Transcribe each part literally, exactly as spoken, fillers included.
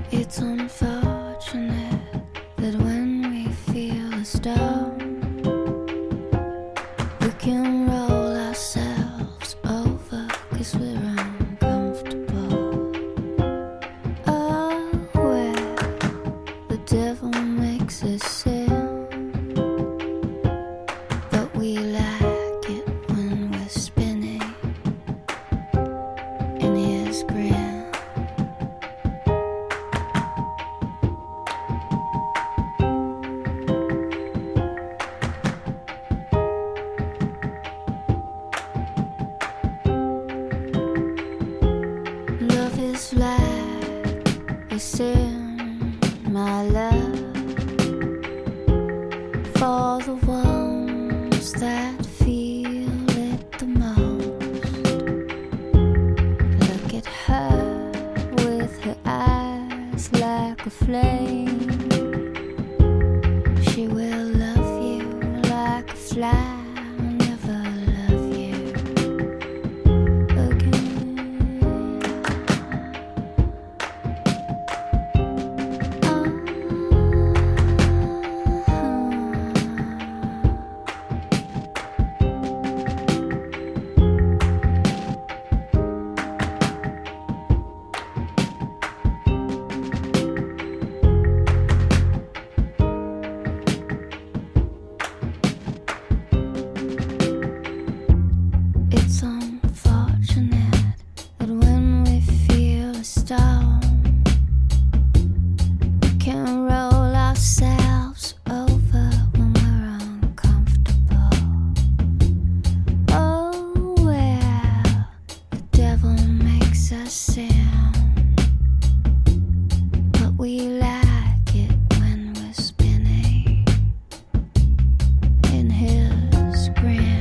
It's unfortunate that when we feel a storm, we can roll ourselves over 'cause we're uncomfortable. Oh, where the devil makes us sin, but we like it when we're spinning in his grin. Love is like a sin, my love, for the ones that feel it the most. Look at her with her eyes like a flame. She will love you like a fly, never love you again. It's unfortunate that when we feel a storm, we can roll ourselves over when we're uncomfortable. Oh, well, the devil makes us sin, but we like it when we're spinning in his grin.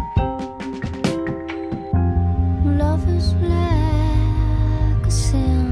Love is like a sin.